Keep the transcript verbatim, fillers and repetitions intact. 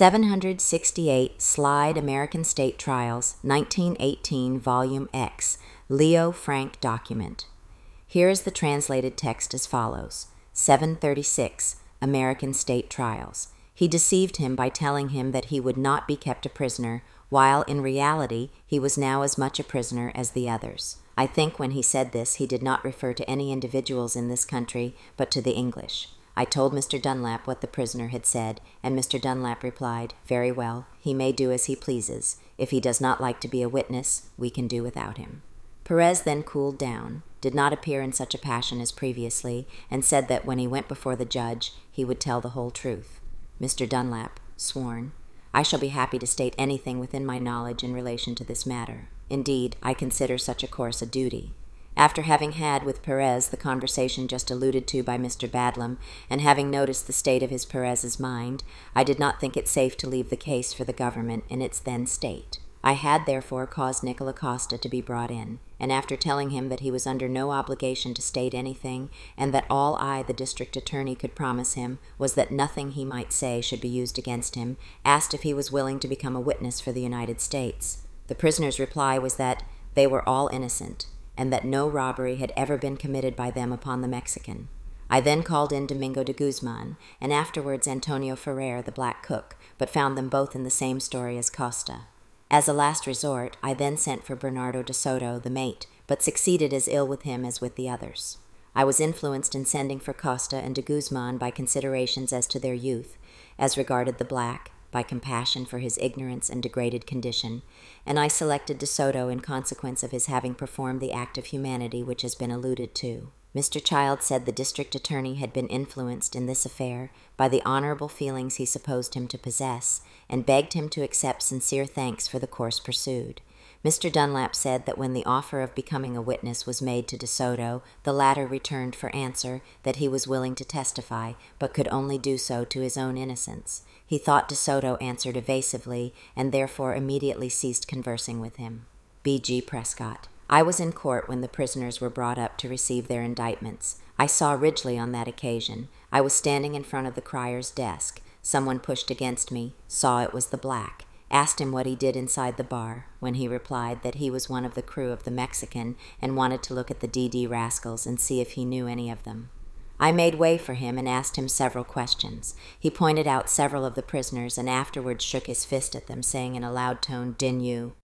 seven hundred sixty-eight Slide American State Trials, nineteen eighteen, Volume X, Leo Frank document. Here is the translated text as follows. seven thirty-six American State Trials. He deceived him by telling him that he would not be kept a prisoner, while in reality he was now as much a prisoner as the others. I think when he said this he did not refer to any individuals in this country, but to the English. I told Mister Dunlap what the prisoner had said, and Mister Dunlap replied, "Very well, he may do as he pleases. If he does not like to be a witness, we can do without him." Perez then cooled down, did not appear in such a passion as previously, and said that when he went before the judge, he would tell the whole truth. Mister Dunlap, sworn, "I shall be happy to state anything within my knowledge in relation to this matter. Indeed, I consider such a course a duty." After having had with Perez the conversation just alluded to by Mister Badlam, and having noticed the state of his Perez's mind, I did not think it safe to leave the case for the government in its then state. I had therefore caused Nicola Costa to be brought in, and after telling him that he was under no obligation to state anything, and that all I, the district attorney, could promise him was that nothing he might say should be used against him, asked if he was willing to become a witness for the United States. The prisoner's reply was that they were all innocent, and that no robbery had ever been committed by them upon the Mexican. I then called in Domingo de Guzman, and afterwards Antonio Ferrer, the black cook, but found them both in the same story as Costa. As a last resort, I then sent for Bernardo de Soto, the mate, but succeeded as ill with him as with the others. I was influenced in sending for Costa and de Guzman by considerations as to their youth, as regarded the black, by compassion for his ignorance and degraded condition, and I selected de Soto in consequence of his having performed the act of humanity which has been alluded to. Mister Child said the district attorney had been influenced in this affair by the honorable feelings he supposed him to possess, and begged him to accept sincere thanks for the course pursued. Mister Dunlap said that when the offer of becoming a witness was made to de Soto, the latter returned for answer that he was willing to testify, but could only do so to his own innocence. He thought de Soto answered evasively, and therefore immediately ceased conversing with him. B G Prescott. I was in court when the prisoners were brought up to receive their indictments. I saw Ridgely on that occasion. I was standing in front of the crier's desk. Someone pushed against me, saw it was the black, asked him what he did inside the bar, when he replied that he was one of the crew of the Mexican and wanted to look at the D D rascals and see if he knew any of them. I made way for him and asked him several questions. He pointed out several of the prisoners and afterwards shook his fist at them, saying in a loud tone, "Din you."